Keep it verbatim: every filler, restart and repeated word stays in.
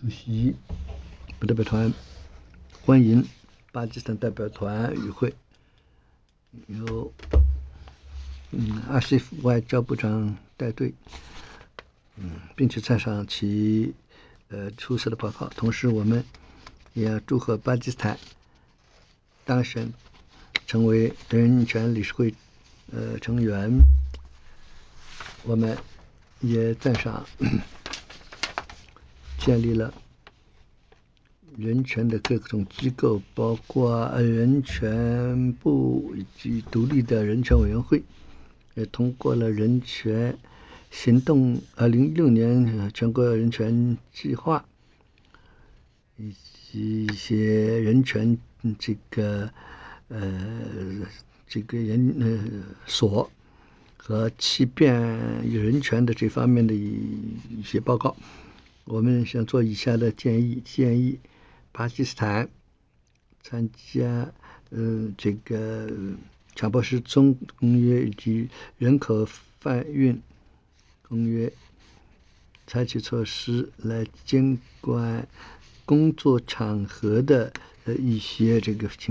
主席不代表团欢迎巴基斯坦代表团与会，由嗯阿西夫外交部长带队，嗯，并且赞赏其呃出色的报告。同时，我们也要祝贺巴基斯坦当选成为人权理事会呃成员。我们也赞赏建立了人权的各种机构，包括人权部以及独立的人权委员会，也通过了人权行动二零一六年全国人权计划，以及一些人权这个呃这个人呃所和欺骗人权的这方面的一些报告。我们想做以下的建议：建议巴基斯坦参加呃这个强迫失踪公约以及人口贩运公约，采取措施来监管工作场合的呃一些这个情